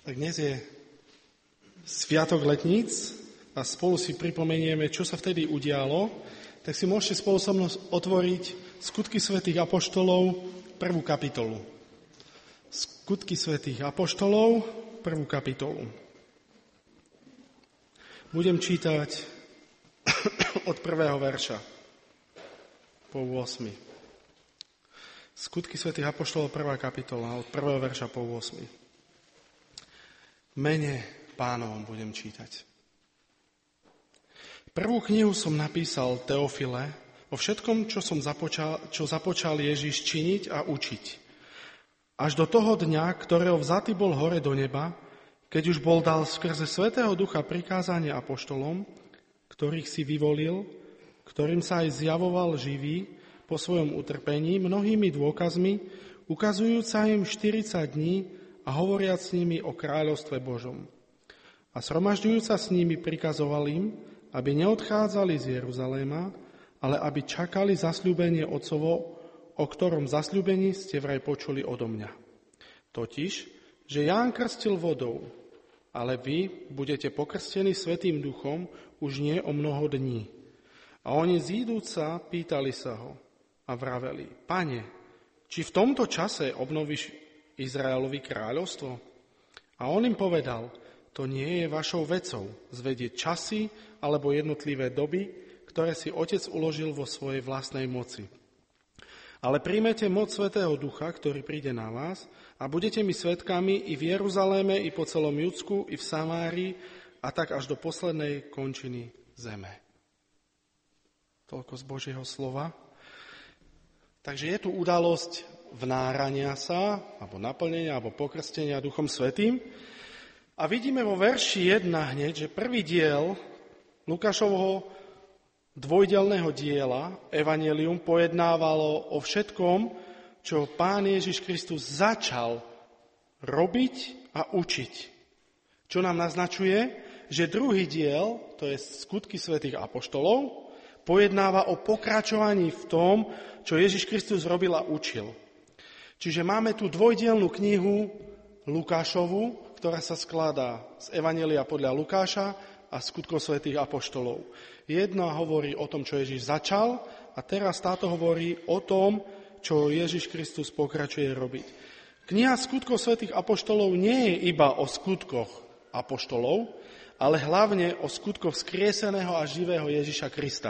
Tak dnes je Sviatok letníc a spolu si pripomenieme, čo sa vtedy udialo. Tak si môžete spolu so mnou otvoriť Skutky svätých apoštolov, 1. kapitolu. Skutky svätých apoštolov, 1. kapitolu. Budem čítať od 1. verša po 8. Skutky svätých apoštolov, 1. kapitola, od 1. verša po 8. Mene Pánovom budem čítať. Prvú knihu som napísal Teofile o všetkom, čo započal Ježiš činiť a učiť. Až do toho dňa, ktorého vzatý bol hore do neba, keď už bol dal skrze Svätého Ducha prikázanie apoštolom, ktorých si vyvolil, ktorým sa aj zjavoval živý po svojom utrpení, mnohými dôkazmi, ukazujúca im 40 dní, a hovoriac s nimi o kráľovstve Božom. A zhromažďujúca s nimi prikazoval im, aby neodchádzali z Jeruzaléma, ale aby čakali zasľúbenie Otcovo, o ktorom zasľúbení ste vraj počuli odo mňa. Totiž, že Ján krstil vodou, ale vy budete pokrstení Svätým Duchom už nie o mnoho dní. A oni zídúca pýtali sa ho a vraveli: Pane, či v tomto čase obnovíš Izraelovi kráľovstvo? A on im povedal: to nie je vašou vecou zvedieť časy alebo jednotlivé doby, ktoré si Otec uložil vo svojej vlastnej moci. Ale príjmete moc Svätého Ducha, ktorý príde na vás, a budete mi svedkami i v Jeruzaléme, i po celom Judsku, i v Samárii, a tak až do poslednej končiny zeme. Toľko z Božieho slova. Takže je tu udalosť vnárania sa, alebo naplnenia, alebo pokrstenia Duchom Svätým. A vidíme vo verši 1 hneď, že prvý diel Lukášovho dvojdelného diela, Evanjelium, pojednávalo o všetkom, čo Pán Ježiš Kristus začal robiť a učiť. Čo nám naznačuje, že druhý diel, to je Skutky svätých apoštolov, pojednáva o pokračovaní v tom, čo Ježiš Kristus robil a učil. Čiže máme tu dvojdielnú knihu Lukášovu, ktorá sa skladá z Evanjelia podľa Lukáša a Skutkov svätých apoštolov. Jedna hovorí o tom, čo Ježiš začal, a teraz táto hovorí o tom, čo Ježiš Kristus pokračuje robiť. Kniha Skutkov svätých apoštolov nie je iba o skutkoch apoštolov, ale hlavne o skutkoch skrieseného a živého Ježiša Krista.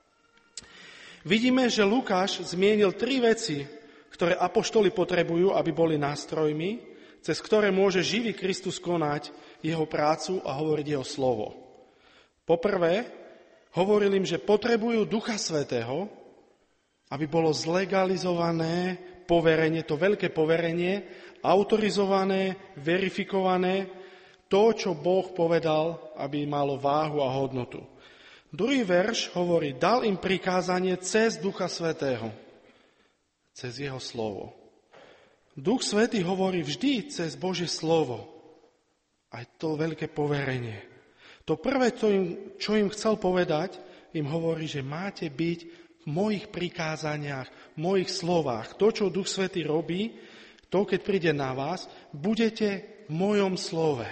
Vidíme, že Lukáš zmienil 3 veci, ktoré apoštoli potrebujú, aby boli nástrojmi, cez ktoré môže živý Kristus konať jeho prácu a hovoriť jeho slovo. Poprvé, hovoril im, že potrebujú Ducha Svätého, aby bolo zlegalizované poverenie, to veľké poverenie, autorizované, verifikované, to, čo Boh povedal, aby malo váhu a hodnotu. Druhý verš hovorí: dal im prikázanie cez Ducha Svätého, cez jeho slovo. Duch Svätý hovorí vždy cez Božie slovo. Aj to veľké poverenie. To prvé, čo im chcel povedať, im hovorí, že máte byť v mojich prikázaniach, v mojich slovách. To, čo Duch Svätý robí, to, keď príde na vás, budete v mojom slove.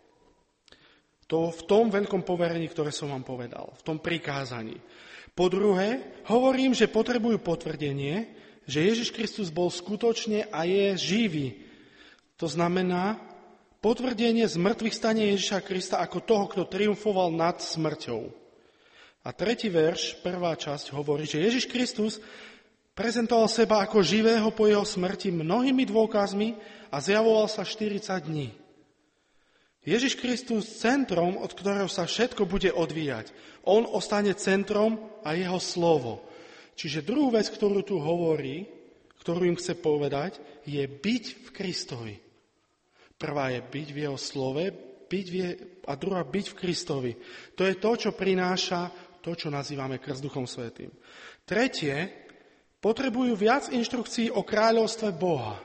To v tom veľkom poverení, ktoré som vám povedal, v tom prikázaní. Po druhé, hovorím, že potrebujú potvrdenie, že Ježiš Kristus bol skutočne a je živý. To znamená potvrdenie zmrtvých stania Ježiša Krista ako toho, kto triumfoval nad smrťou. A tretí verš, prvá časť, hovorí, že Ježiš Kristus prezentoval seba ako živého po jeho smrti mnohými dôkazmi a zjavoval sa 40 dní. Ježiš Kristus centrom, od ktorého sa všetko bude odvíjať. On ostane centrom a jeho slovo. Čiže druhú vec, ktorú tu hovorí, ktorú im chce povedať, je byť v Kristovi. Prvá je byť v jeho slove, a druhá byť v Kristovi. To je to, čo prináša to, čo nazývame krst Duchom Svätým. Tretie, potrebujú viac inštrukcií o kráľovstve Boha.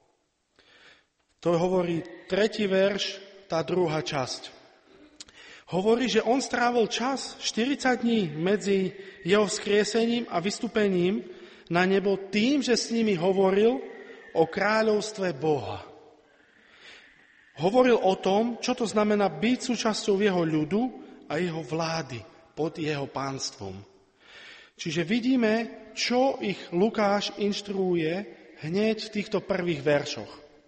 To hovorí 3. verš, tá druhá časť. Hovorí, že on strávil čas 40 dní medzi jeho vzkriesením a vystúpením na nebo tým, že s nimi hovoril o kráľovstve Boha. Hovoril o tom, čo to znamená byť súčasťou jeho ľudu a jeho vlády pod jeho pánstvom. Čiže vidíme, čo ich Lukáš inštruuje hneď v týchto prvých veršoch.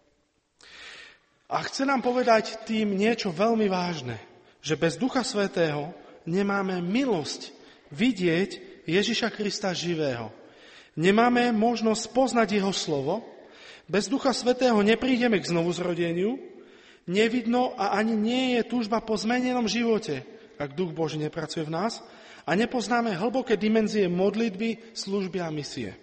A chce nám povedať tým niečo veľmi vážne, že bez Ducha Svätého nemáme milosť vidieť Ježiša Krista živého. Nemáme možnosť poznať jeho slovo, bez Ducha Svätého neprídeme k znovuzrodeniu, nevidno a ani nie je túžba po zmenenom živote, ak Duch Boží nepracuje v nás, a nepoznáme hlboké dimenzie modlitby, služby a misie.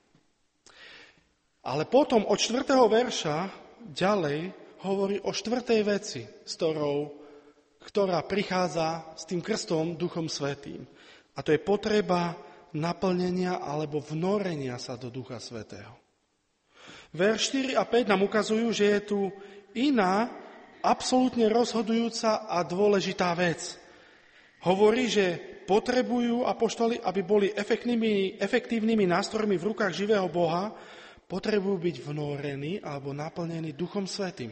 Ale potom od 4. verša ďalej hovorí o 4. veci, ktorá prichádza s tým krstom Duchom Svätým. A to je potreba naplnenia alebo vnorenia sa do Ducha Svätého. Verš 4 a 5 nám ukazujú, že je tu iná, absolútne rozhodujúca a dôležitá vec. Hovorí, že potrebujú apoštoli, aby boli efektívnymi nástrojmi v rukách živého Boha, potrebujú byť vnorení alebo naplnení Duchom Svätým.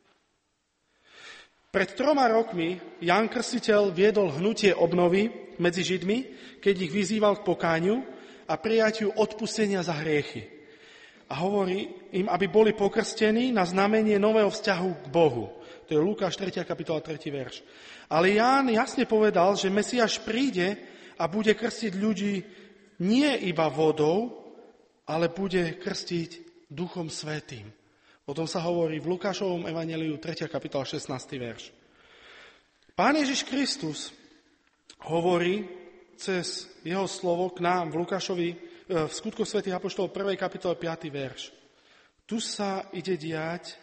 Pred 3 rokmi Ján Krstiteľ viedol hnutie obnovy medzi Židmi, keď ich vyzýval k pokániu a prijatiu odpustenia za hriechy. A hovorí im, aby boli pokrstení na znamenie nového vzťahu k Bohu. To je Lukáš 3. kapitola 3. verš. Ale Ján jasne povedal, že Mesiáš príde a bude krstiť ľudí nie iba vodou, ale bude krstiť Duchom Svätým. O tom sa hovorí v Lukášovom evanjeliu 3. kapitola 16. verš. Pán Ježiš Kristus hovorí cez jeho slovo k nám v Lukášovi v Skutkoch svätých apoštolov 1. kapitole 5. verš. Tu sa ide diať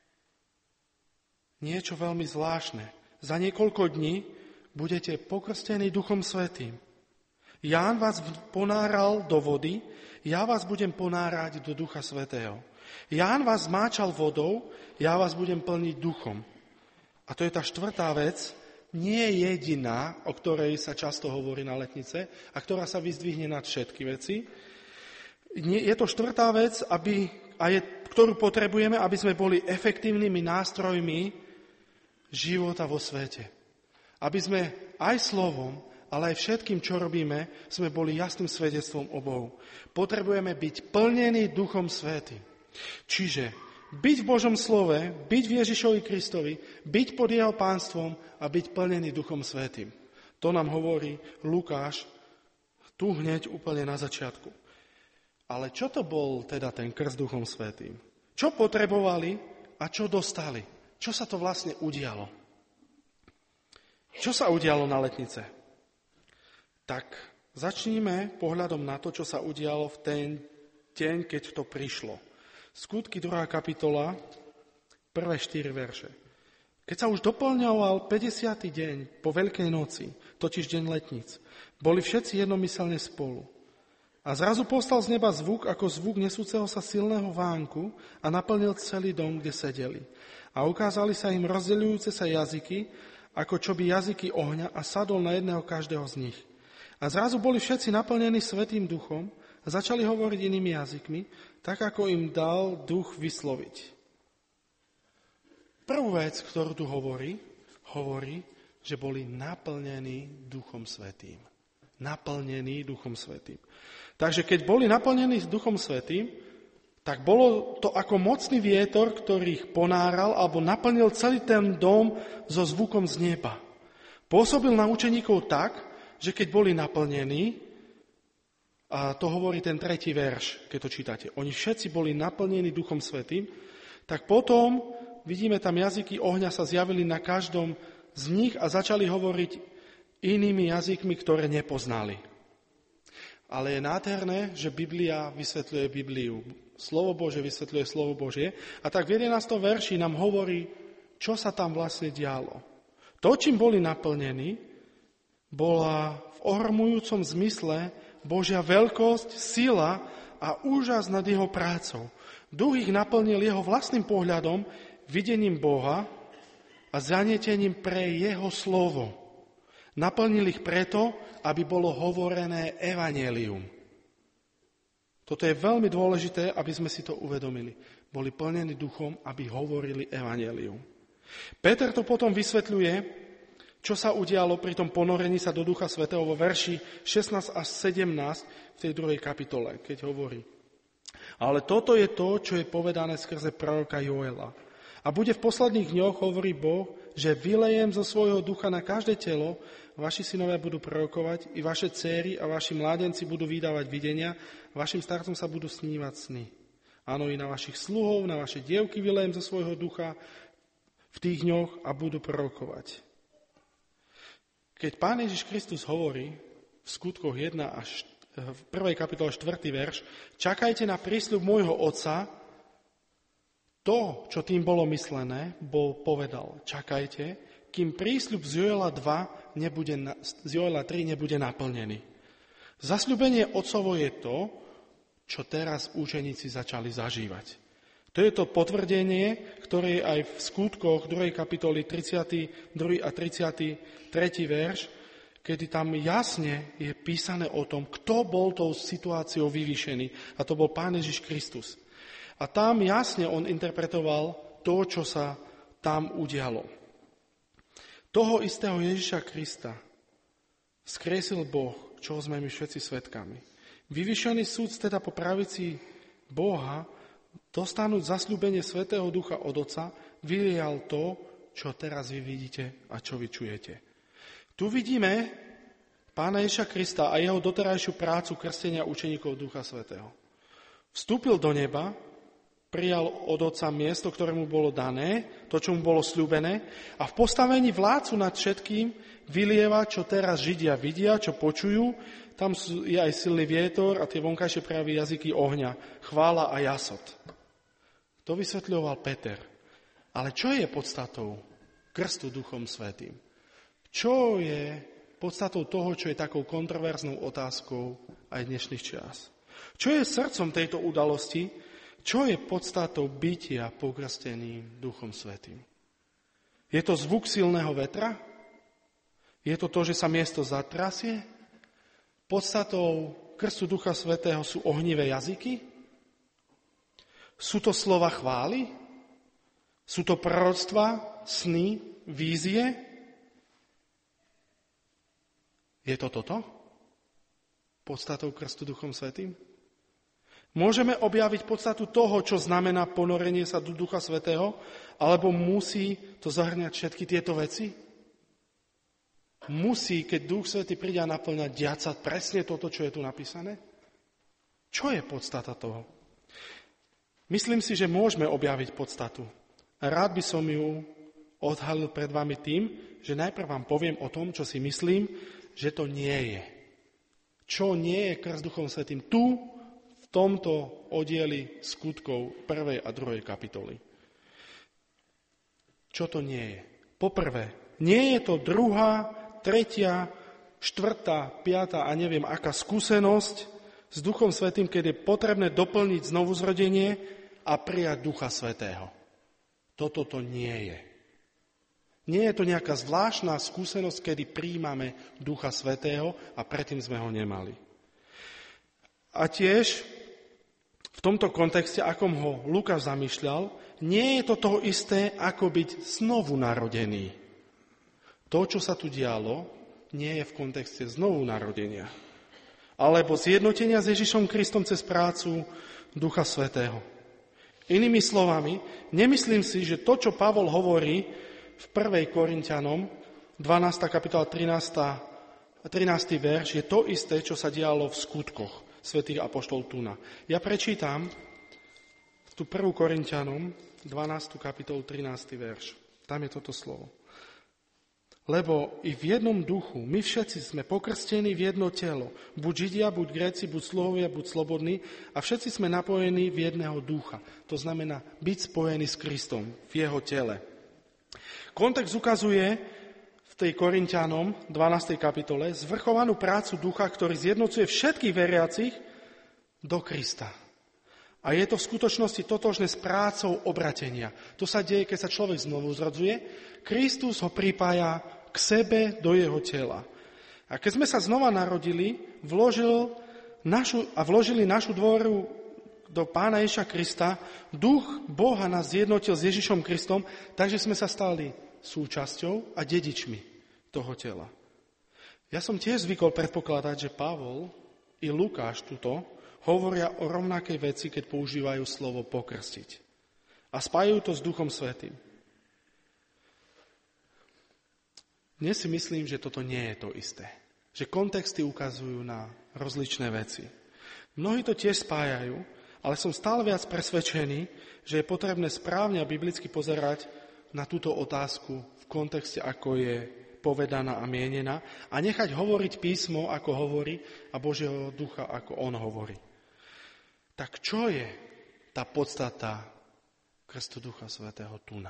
niečo veľmi zvláštne. Za niekoľko dní budete pokrstení Duchom Svätým. Ján vás ponáral do vody, ja vás budem ponárať do Ducha Svätého. Ján vás zmáčal vodou, ja vás budem plniť duchom. A to je tá 4. vec, nie jediná, o ktorej sa často hovorí na Letnice a ktorá sa vyzdvihne nad všetky veci. Je to 4. vec, ktorú potrebujeme, aby sme boli efektívnymi nástrojmi života vo svete. Aby sme aj slovom, ale aj všetkým, čo robíme, sme boli jasným svedectvom o Bohu. Potrebujeme byť plnení Duchom Svätým. Čiže byť v Božom slove, byť v Ježišovi Kristovi, byť pod jeho pánstvom a byť plnený Duchom Svätým. To nám hovorí Lukáš tu hneď úplne na začiatku. Ale čo to bol teda ten krst Duchom Svätým? Čo potrebovali a čo dostali? Čo sa to vlastne udialo? Čo sa udialo na Letnice? Tak začníme pohľadom na to, čo sa udialo v ten deň, keď to prišlo. Skutky 2. kapitola, prvé 4 verše. Keď sa už doplňoval 50. deň po Veľkej noci, totiž deň Letníc, boli všetci jednomyselne spolu. A zrazu postal z neba zvuk, ako zvuk nesúceho sa silného vánku a naplnil celý dom, kde sedeli. A ukázali sa im rozdeľujúce sa jazyky, ako čo by jazyky ohňa a sadol na jedného každého z nich. A zrazu boli všetci naplnení Svätým Duchom a začali hovoriť inými jazykmi, tak ako im dal Duch vysloviť. Prvú vec, ktorú tu hovorí, že boli naplnení Duchom Svätým. Naplnení Duchom Svätým. Takže keď boli naplnení Duchom Svätým, tak bolo to ako mocný vietor, ktorý ich ponáral alebo naplnil celý ten dom so zvukom z neba. Pôsobil na učeníkov tak, že keď boli naplnení, a to hovorí ten 3. verš, keď to čítate, oni všetci boli naplnení Duchom Svätým, tak potom, vidíme tam jazyky ohňa sa zjavili na každom z nich a začali hovoriť inými jazykmi, ktoré nepoznali. Ale je nádherné, že Biblia vysvetľuje Bibliu. Slovo Božie vysvetľuje Slovo Božie. A tak v 11. verši nám hovorí, čo sa tam vlastne dialo. To, čím boli naplnení, bola v ohromujúcom zmysle Božia veľkosť, sila a úžas nad jeho prácou. Duch ich naplnil jeho vlastným pohľadom, videním Boha a zanietením pre jeho slovo. Naplnil ich preto, aby bolo hovorené evanjelium. Toto je veľmi dôležité, aby sme si to uvedomili. Boli plnení duchom, aby hovorili evanjelium. Peter to potom vysvetľuje, čo sa udialo pri tom ponorení sa do Ducha Svätého vo verši 16 až 17 v tej 2. kapitole, keď hovorí. Ale toto je to, čo je povedané skrze proroka Joela. A bude v posledných dňoch, hovorí Boh, že vylejem zo svojho ducha na každé telo, vaši synovia budú prorokovať, i vaše dcéry a vaši mládenci budú vydávať videnia, vašim starcom sa budú snívať sny. Áno, i na vašich sluhov, na vaše dievky vylejem zo svojho ducha v tých dňoch a budú prorokovať. Keď Pán Ježiš Kristus hovorí v skutkoch 1 až v 1. kapitole 4. verš, čakajte na prísľub môjho Otca, to, čo tým bolo myslené, povedal, čakajte, kým prísľub z Joela 3 nebude naplnený. Zasľúbenie Otcovo je to, čo teraz učeníci začali zažívať. To je to potvrdenie, ktoré je aj v skutkoch 2. kapitoly 32. a 33. verš, kedy tam jasne je písané o tom, kto bol tou situáciou vyvýšený. A to bol Pán Ježiš Kristus. A tam jasne on interpretoval to, čo sa tam udialo. Toho istého Ježiša Krista skriesil Boh, čoho sme my všetci svedkami. Vyvýšený súd teda po pravici Boha, dostanúť zasľúbenie Svätého Ducha od Otca, vylial to, čo teraz vy vidíte a čo vy čujete. Tu vidíme Pána Ježiša Krista a jeho doterajšiu prácu krstenia učeníkov Ducha Svätého. Vstúpil do neba, prijal od Otca miesto, ktoré mu bolo dané, to, čo mu bolo sľúbené, a v postavení vládcu nad všetkým vylieva, čo teraz Židia vidia, čo počujú. Tam je aj silný vietor a tie vonkajšie prejavy jazyky ohňa, chvála a jasot. To vysvetľoval Peter. Ale čo je podstatou krstu Duchom Svätým? Čo je podstatou toho, čo je takou kontroverznou otázkou aj dnešných čias? Čo je srdcom tejto udalosti? Čo je podstatou bytia pokrsteným Duchom Svätým? Je to zvuk silného vetra? Je to to, že sa miesto zatrasie? Podstatou krstu Ducha Svätého sú ohnivé jazyky? Sú to slova chvály? Sú to proroctva, sny, vízie? Je to toto? Podstatou krstu Duchom Svätým? Môžeme objaviť podstatu toho, čo znamená ponorenie sa do Ducha Svätého, alebo musí to zahrňať všetky tieto veci? Musí, keď Duch Svätý príde a naplňať, diať sa presne toto, čo je tu napísané? Čo je podstata toho? Myslím si, že môžeme objaviť podstatu. A rád by som ju odhalil pred vami tým, že najprv vám poviem o tom, čo si myslím, že to nie je. Čo nie je krst Duchom Svätým tu, v tomto oddieli skutkov 1. a 2. kapitoly. Čo to nie je? Poprvé, nie je to 2., 3., 4., 5. a neviem aká skúsenosť s Duchom Svätým, keď je potrebné doplniť znovuzrodenie a prijať Ducha Svätého. Toto to nie je. Nie je to nejaká zvláštna skúsenosť, kedy prijímame Ducha Svätého a predtým sme ho nemali. A tiež v tomto kontexte, akom ho Lukáš zamýšľal, nie je to toho isté, ako byť znovu narodený. To, čo sa tu dialo, nie je v kontexte znovu narodenia, alebo zjednotenia s Ježišom Kristom cez prácu Ducha Svätého. Inými slovami, nemyslím si, že to, čo Pavol hovorí v 1. Korinťanom, 12. kapitola 13. verš, je to isté, čo sa dialo v skutkoch svätých apoštol Tuna. Ja prečítam tú 1. Korinťanom, 12. kapitolu, 13. verš. Tam je toto slovo. Lebo i v jednom duchu my všetci sme pokrstení v jedno telo. Buď Židia, buď Gréci, buď sluhovia, buď slobodní. A všetci sme napojení v jedného ducha. To znamená byť spojený s Kristom v jeho tele. Kontext ukazuje v tej Korinťanom 12. kapitole zvrchovanú prácu ducha, ktorý zjednocuje všetkých veriacich do Krista. A je to v skutočnosti totožné s prácou obratenia. To sa deje, keď sa človek znovu zrodzuje. Kristus ho pripája k sebe do jeho tela. A keď sme sa znova narodili, vložili našu do Pána Ježiša Krista, duch Boha nás zjednotil s Ježišom Kristom, takže sme sa stali súčasťou a dedičmi toho tela. Ja som tiež zvykol predpokladať, že Pavol i Lukáš tuto hovoria o rovnakej veci, keď používajú slovo pokrstiť. A spájajú to s Duchom Svätým. Dnes si myslím, že toto nie je to isté. Že kontexty ukazujú na rozličné veci. Mnohí to tiež spájajú, ale som stále viac presvedčený, že je potrebné správne a biblicky pozerať na túto otázku v kontexte, ako je povedaná a mienená, a nechať hovoriť písmo, ako hovorí, a Božieho ducha, ako on hovorí. Tak čo je tá podstata krstu Ducha Svätého tuna?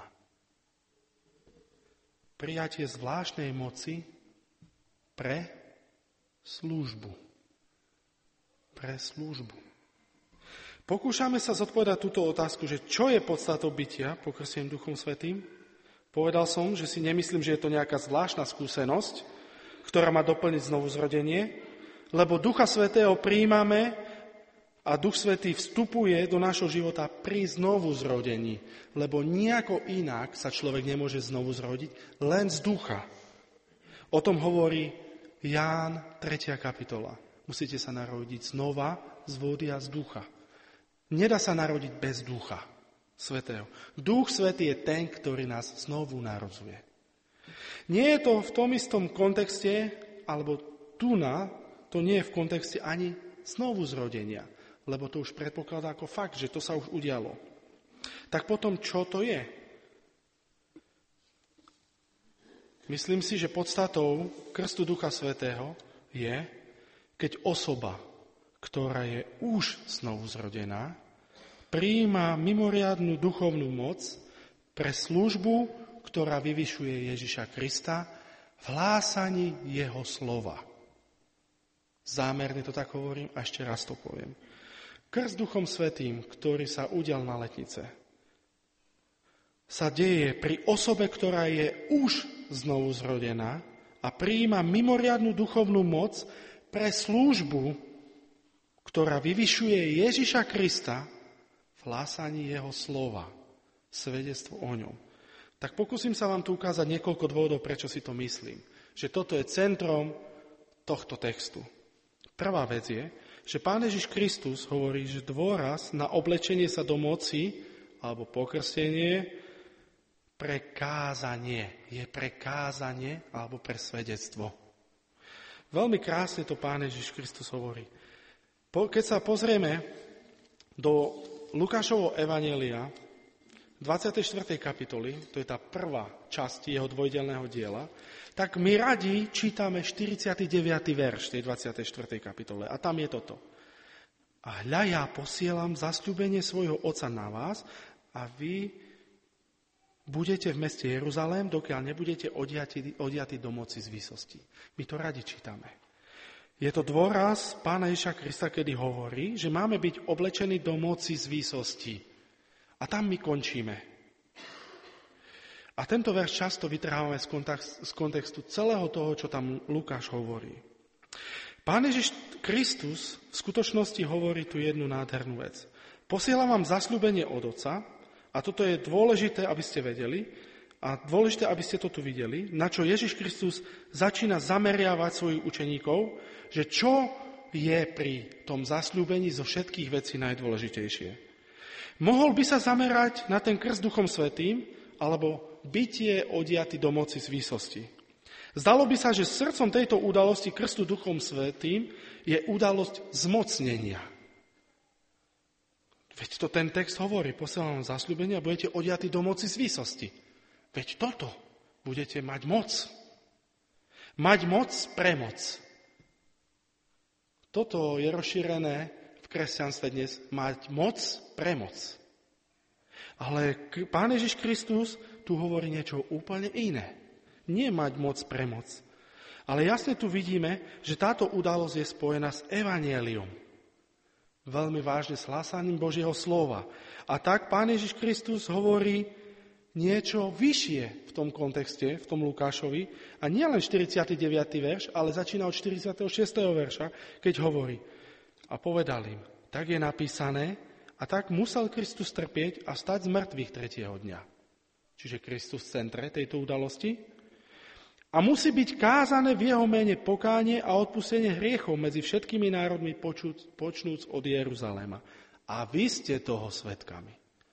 Prijatie zvláštnej moci pre službu. Pre službu. Pokúšame sa zodpovedať túto otázku, že čo je podstatou bytia pokrstením Duchom Svätým? Povedal som, že si nemyslím, že je to nejaká zvláštna skúsenosť, ktorá má doplniť znovuzrodenie, lebo Ducha Svätého prijímame a Duch Svätý vstupuje do nášho života pri znovuzrodení, lebo nejako inak sa človek nemôže znovu zrodiť, len z ducha. O tom hovorí Ján 3. kapitola. Musíte sa narodiť znova z vody a z ducha. Nedá sa narodiť bez Ducha Svätého. Duch Svätý je ten, ktorý nás znovu narodzuje. Nie je to v tom istom kontexte, alebo tuna, to nie je v kontexte ani znovuzrodenia, lebo to už predpokladá ako fakt, že to sa už udialo. Tak potom, čo to je? Myslím si, že podstatou krstu Ducha Svätého je, keď osoba, ktorá je už znovuzrodená, prijíma mimoriadnu duchovnú moc pre službu, ktorá vyvyšuje Ježiša Krista v hlásaní jeho slova. Zámerne to tak hovorím a ešte raz to poviem. Krst Duchom Svätým, ktorý sa udial na Letnice, sa deje pri osobe, ktorá je už znovuzrodená a prijíma mimoriadnu duchovnú moc pre službu, ktorá vyvyšuje Ježiša Krista v hlásaní jeho slova, svedectvo o ňom. Tak pokúsim sa vám tu ukázať niekoľko dôvodov, prečo si to myslím. Že toto je centrom tohto textu. Prvá vec je, že Pán Ježiš Kristus hovorí, že dôraz na oblečenie sa do moci, alebo pokrstenie, prekázanie. Je prekázanie, alebo pre svedectvo. Veľmi krásne to Pán Ježiš Kristus hovorí. Keď sa pozrieme do Lukášovho evanjelia, 24. kapitoly, to je tá prvá časť jeho dvojdelného diela, tak my radi čítame 49. verš tej 24. kapitole. A tam je toto. A hľa, ja posielam zasľúbenie svojho Otca na vás a vy budete v meste Jeruzalém, dokiaľ nebudete odiatí do moci z výsosti. My to radi čítame. Je to dôraz Pána Ježiša Krista, kedy hovorí, že máme byť oblečení do moci z výsosti. A tam my končíme. A tento verš často vytrhávame z kontextu celého toho, čo tam Lukáš hovorí. Pán Ježiš Kristus v skutočnosti hovorí tu jednu nádhernú vec. Posielam vám zasľúbenie od Otca, a toto je dôležité, aby ste vedeli, a dôležité, aby ste to tu videli, na čo Ježiš Kristus začína zameriavať svojich učeníkov, že čo je pri tom zasľúbení zo všetkých vecí najdôležitejšie. Mohol by sa zamerať na ten krst Duchom Svätým, alebo bytie odiaty do moci z výsosti. Zdalo by sa, že srdcom tejto udalosti krstu Duchom Svätým je udalosť zmocnenia. Veď to ten text hovorí, posielam vám zasľúbenie a budete odiaty do moci z výsosti. Veď toto budete mať moc. Mať moc pre moc. Toto je rozšírené v kresťanstve dnes. Mať moc pre moc. Ale Pán Ježiš Kristus tu hovorí niečo úplne iné. Nie mať moc pre moc. Ale jasne tu vidíme, že táto udalosť je spojená s evanjeliom. Veľmi vážne s hlásaním Božieho slova. A tak Pán Ježiš Kristus hovorí niečo vyššie v tom kontexte, v tom Lukášovi. A nie len 49. verš, ale začína od 46. verša, keď hovorí. A povedal im, tak je napísané, a A tak musel Kristus trpieť a stať z mŕtvych tretieho dňa. Čiže Kristus v centre tejto udalosti. A musí byť kázané v jeho mene pokánie a odpustenie hriechov medzi všetkými národmi počnúc od Jeruzalema. A vy ste toho svedkami.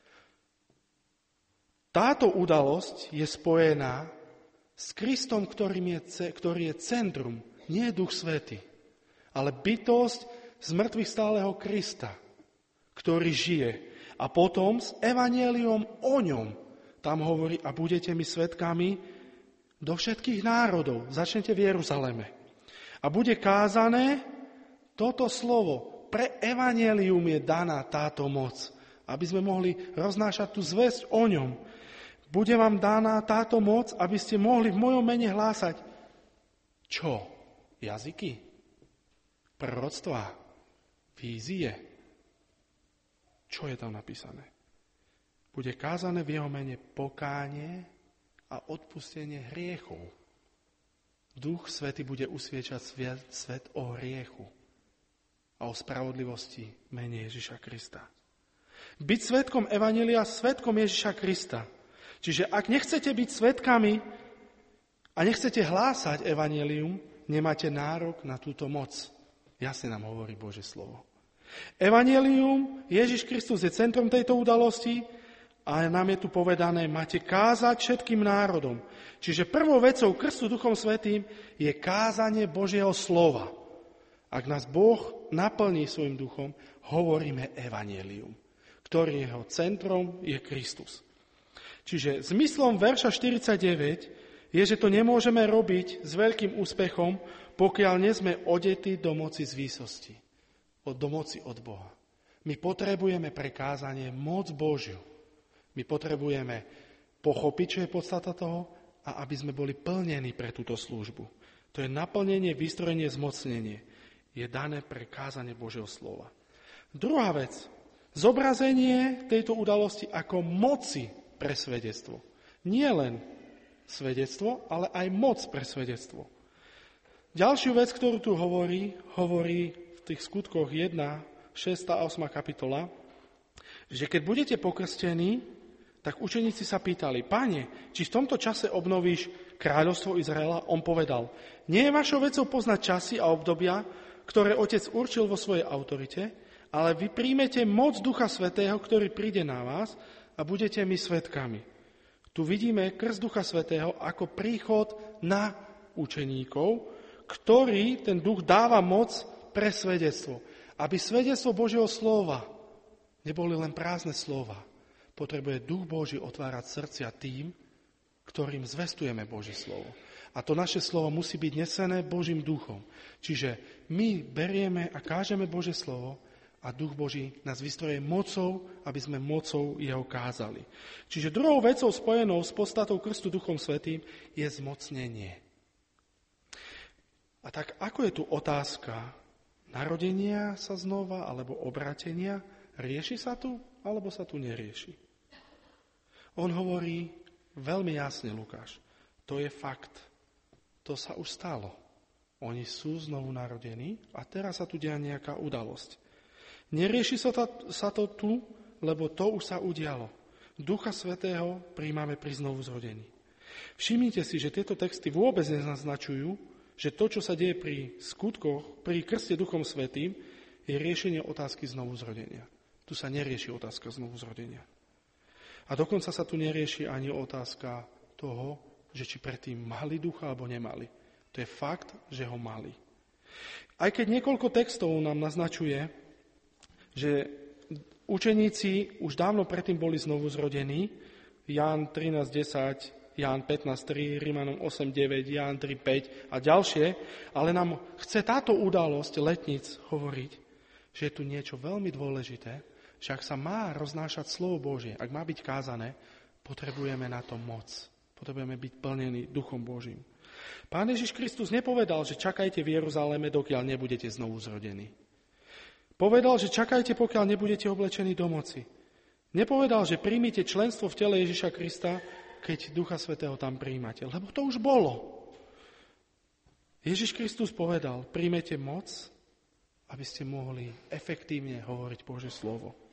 Táto udalosť je spojená s Kristom, ktorý je centrum, nie je Duch Svätý, ale bytosť z mŕtvych stáleho Krista, ktorý žije. A potom s evanjeliom o ňom tam hovorí, a budete mi svedkami do všetkých národov. Začnete v Jeruzaleme. A bude kázané toto slovo. Pre evanjelium je daná táto moc, aby sme mohli roznášať tú zvesť o ňom. Bude vám daná táto moc, aby ste mohli v mojom mene hlásať. Čo? Jazyky? Proroctvá? Vízie? Čo je tam napísané? Bude kázané v jeho mene pokánie a odpustenie hriechov. Duch Svätý bude usviečať svet o hriechu a o spravodlivosti v mene Ježiša Krista. Byť svedkom evanjelia, svedkom Ježiša Krista. Čiže ak nechcete byť svedkami a nechcete hlásať evanjelium, nemáte nárok na túto moc. Jasne nám hovorí Božie slovo. Evanjelium, Ježiš Kristus je centrom tejto udalosti a nám je tu povedané, máte kázať všetkým národom. Čiže prvou vecou krstu Duchom Svätým je kázanie Božieho slova. Ak nás Boh naplní svojim duchom, hovoríme evanjelium, ktorý jeho centrom je Kristus. Čiže zmyslom verša 49 je, že to nemôžeme robiť s veľkým úspechom, pokiaľ nie sme odetí do moci z výsosti, do moci od Boha. My potrebujeme pre kázanie moc Božiu. My potrebujeme pochopiť, čo je podstata toho a aby sme boli plnení pre túto službu. To je naplnenie, vystrojenie, zmocnenie. Je dané pre kázanie Božieho slova. Druhá vec. Zobrazenie tejto udalosti ako moci pre svedectvo. Nie len svedectvo, ale aj moc pre svedectvo. Ďalšiu vec, ktorú tu hovorí v tých skutkoch 1, 6 a 8 kapitola, že keď budete pokrstení, tak učeníci sa pýtali, Pane, či v tomto čase obnovíš kráľovstvo Izraela? On povedal, nie je vašou vecou poznať časy a obdobia, ktoré Otec určil vo svojej autorite, ale vy príjmete moc Ducha Svätého, ktorý príde na vás a budete mi svedkami. Tu vidíme krst Ducha Svätého ako príchod na učeníkov, ktorý ten duch dáva moc pre svedectvo. Aby svedectvo Božieho slova neboli len prázdne slova. Potrebuje Duch Boží otvárať srdcia tým, ktorým zvestujeme Božie slovo. A to naše slovo musí byť nesené Božím duchom. Čiže my berieme a kážeme Božie slovo a Duch Boží nás vystroje mocou, aby sme mocou jeho kázali. Čiže druhou vecou spojenou s podstatou krstu Duchom Svätým je zmocnenie. A tak ako je tu otázka narodenia sa znova alebo obratenia? Rieši sa tu alebo sa tu nerieši? On hovorí veľmi jasne, Lukáš, to je fakt. To sa už stalo. Oni sú znovu narodení a teraz sa tu deje nejaká udalosť. Nerieši sa to tu, lebo to už sa udialo. Ducha Svätého prijímame pri znovu zrodení. Všimnite si, že tieto texty vôbec nenaznačujú, že to, čo sa deje pri skutkoch, pri krste Duchom Svätým, je riešenie otázky znovu zrodenia. Tu sa nerieši otázka znovu zrodenia. A dokonca sa tu nerieši ani otázka toho, že či predtým mali ducha alebo nemali. To je fakt, že ho mali. Aj keď niekoľko textov nám naznačuje, že učeníci už dávno predtým boli znovu zrodení, Ján 13.10, Ján 15.3, Rímanom 8.9, Ján 3.5 a ďalšie, ale nám chce táto udalosť letníc hovoriť, že je tu niečo veľmi dôležité, že ak sa má roznášať slovo Božie, ak má byť kázané, potrebujeme na to moc. Potrebujeme byť plnení Duchom Božím. Pán Ježiš Kristus nepovedal, že čakajte v Jeruzaleme, dokiaľ nebudete znovu zrodení. Povedal, že čakajte, pokiaľ nebudete oblečení do moci. Nepovedal, že príjmite členstvo v tele Ježiša Krista, keď Ducha Svätého tam príjmate, lebo to už bolo. Ježiš Kristus povedal, príjmete moc, aby ste mohli efektívne hovoriť Božie slovo.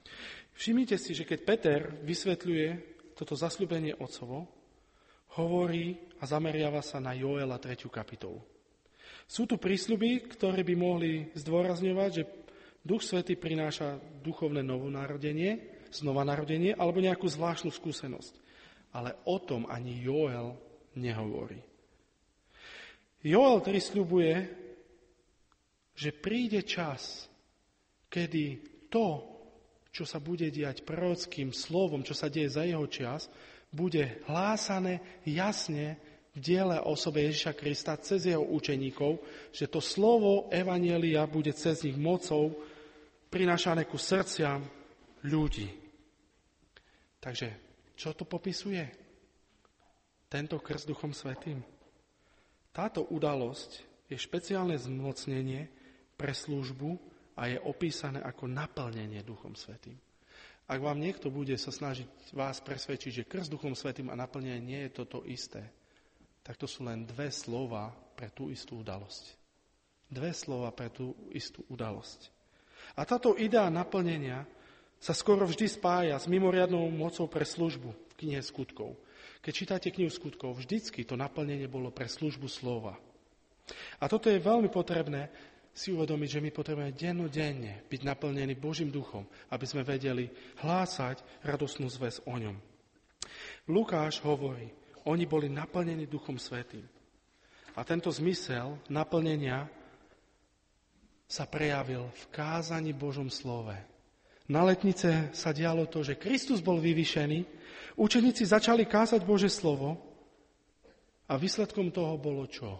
Všimnite si, že keď Peter vysvetľuje toto zasľúbenie Otcovo, hovorí a zameriava sa na Joela 3. kapitolu. Sú tu prísľuby, ktoré by mohli zdôrazňovať, že Duch Svätý prináša duchovné novanarodenie alebo nejakú zvláštnu skúsenosť. Ale o tom ani Joel nehovorí. Joel 3 sľubuje, že príde čas, kedy to, čo sa bude diať prorockým slovom, čo sa deje za jeho čas, bude hlásané jasne v diele osobe Ježiša Krista cez jeho učeníkov, že to slovo evanjelia bude cez nich mocou prinášané ku srdciam ľudí. Takže, čo to popisuje? Tento krst Duchom Svätým. Táto udalosť je špeciálne zmocnenie pre službu a je opísané ako naplnenie Duchom Svätým. Ak vám niekto bude sa snažiť vás presvedčiť, že krst Duchom Svätým a naplnenie nie je toto isté, tak to sú len dve slova pre tú istú udalosť. Dve slova pre tú istú udalosť. A táto idea naplnenia sa skoro vždy spája s mimoriadnou mocou pre službu v knihe Skutkov. Keď čítate knihu Skutkov, vždycky to naplnenie bolo pre službu slova. A toto je veľmi potrebné si uvedomiť, že my potrebujeme dennodenne byť naplnení Božím duchom, aby sme vedeli hlásať radosnú zvesť o ňom. Lukáš hovorí, oni boli naplnení Duchom Svätým. A tento zmysel naplnenia sa prejavil v kázaní Božom slove. Na letnice sa dialo to, že Kristus bol vyvýšený, učeníci začali kázať Božie slovo a výsledkom toho bolo čo?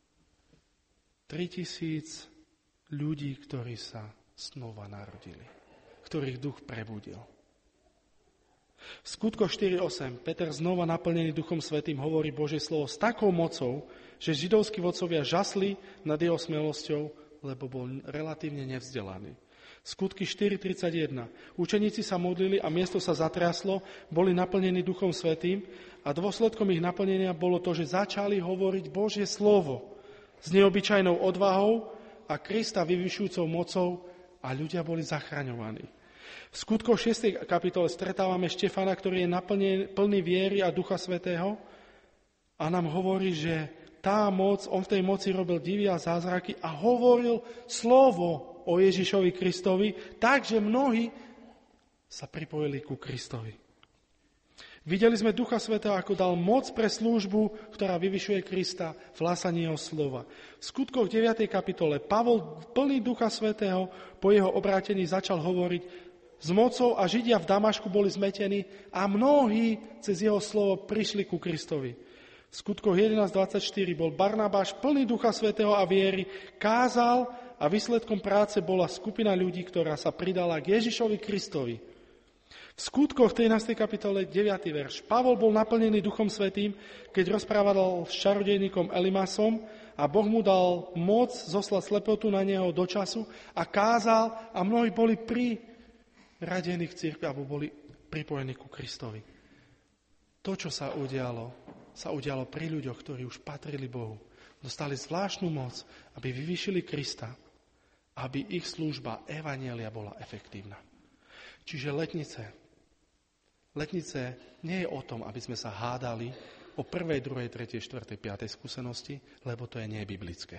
3000 ľudí, ktorí sa znova narodili, ktorých duch prebudil. V Skutkoch 4.8 Peter znova naplnený Duchom Svätým hovorí Božie slovo s takou mocou, že židovskí vodcovia žasli nad jeho smelosťou, lebo bol relatívne nevzdelaný. Skutky 4.31. Učeníci sa modlili a miesto sa zatriaslo, boli naplnení Duchom Svätým a dôsledkom ich naplnenia bolo to, že začali hovoriť Božie slovo s neobyčajnou odvahou a Krista vyvyšujúcou mocou a ľudia boli zachraňovaní. V Skutkoch 6. kapitole stretávame Štefana, ktorý je plný viery a Ducha Svätého a nám hovorí, že tá moc, on v tej moci robil divy a zázraky a hovoril slovo o Ježišovi Kristovi, takže mnohí sa pripojili ku Kristovi. Videli sme Ducha Svätého, ako dal moc pre službu, ktorá vyvyšuje Krista v hlásaní jeho slova. V Skutkoch 9. kapitole Pavol plný Ducha Svätého po jeho obrátení začal hovoriť s mocou a Židia v Damašku boli zmetení a mnohí cez jeho slovo prišli ku Kristovi. V Skutkoch 11.24 bol Barnabáš plný Ducha Svätého a viery, kázal a výsledkom práce bola skupina ľudí, ktorá sa pridala k Ježišovi Kristovi. V Skutkoch 13. kapitole 9. verš. Pavol bol naplnený Duchom Svätým, keď rozprával s čarodejníkom Elimasom a Boh mu dal moc zoslať slepotu na neho do času a kázal a mnohí boli priradení k cirkvi alebo boli pripojení ku Kristovi. To, čo sa udialo pri ľuďoch, ktorí už patrili Bohu. Dostali zvláštnu moc, aby vyvýšili Krista, aby ich služba evanjelia bola efektívna. Čiže letnice nie je o tom, aby sme sa hádali o 1., 2., 3., 4., 5. skúsenosti, lebo to je nebiblické.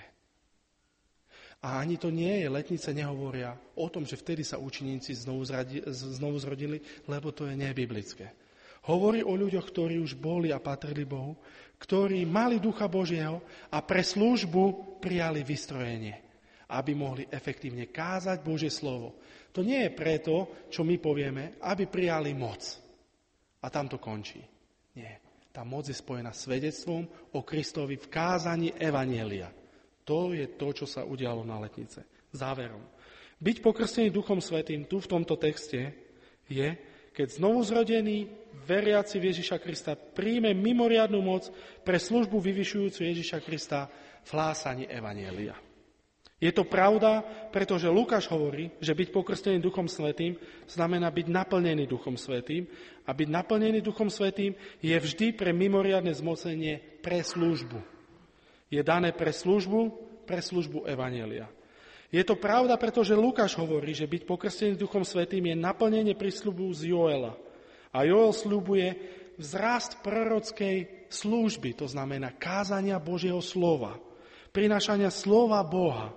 A ani to nie je, letnice nehovoria o tom, že vtedy sa učeníci znovu zrodili, lebo to je nebiblické. Hovorí o ľuďoch, ktorí už boli a patrili Bohu, ktorí mali Ducha Božieho a pre službu prijali vystrojenie, aby mohli efektívne kázať Božie slovo. To nie je preto, čo my povieme, aby prijali moc. A tam to končí. Nie. Tá moc je spojená s svedectvom o Kristovi v kázaní evanjelia. To je to, čo sa udialo na letnice. Záverom. Byť pokrstený Duchom Svätým tu v tomto texte je, keď znovuzrodený veriaci v Ježiša Krista príjme mimoriadnu moc pre službu vyvyšujúcu Ježiša Krista v hlásaní evanjelia. Je to pravda, pretože Lukáš hovorí, že byť pokrstený Duchom Svätým znamená byť naplnený Duchom Svätým a byť naplnený Duchom Svätým je vždy pre mimoriadne zmocnenie pre službu. Je dané pre službu evanjelia. Je to pravda, pretože Lukáš hovorí, že byť pokrstený Duchom Svätým je naplnenie prísľubu z Joela. A Joel sľubuje vzrast prorockej služby, to znamená kázania Božieho slova, prinášania slova Boha.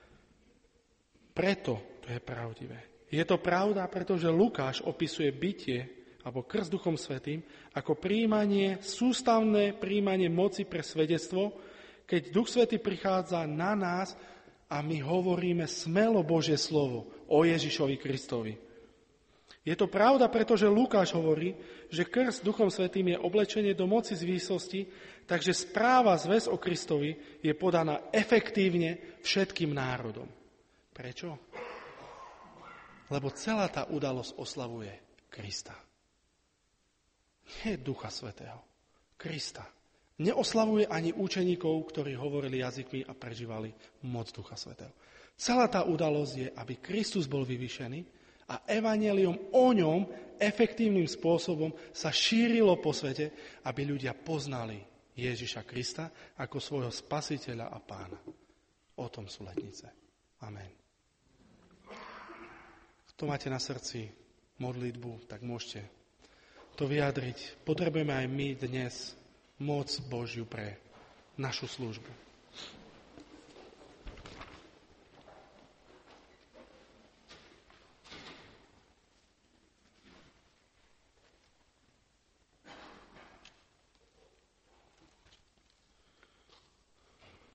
Preto to je pravdivé. Je to pravda, pretože Lukáš opisuje bytie alebo krst Duchom Svätým ako sústavné prijímanie moci pre svedectvo, keď Duch Svätý prichádza na nás a my hovoríme smelo Božie slovo o Ježišovi Kristovi. Je to pravda, pretože Lukáš hovorí, že krst Duchom Svätým je oblečenie do moci z výsosti, takže správa zväz o Kristovi je podaná efektívne všetkým národom. Prečo? Lebo celá tá udalosť oslavuje Krista. Nie Ducha Svätého, Krista. Neoslavuje ani učeníkov, ktorí hovorili jazykmi a prežívali moc Ducha Svätého. Celá tá udalosť je, aby Kristus bol vyvýšený a evanjelium o ňom efektívnym spôsobom sa šírilo po svete, aby ľudia poznali Ježiša Krista ako svojho spasiteľa a pána. O tom sú letnice. Amen. Kto máte na srdci modlitbu, tak môžete to vyjadriť. Potrebujeme aj my dnes moc Božiu pre našu službu.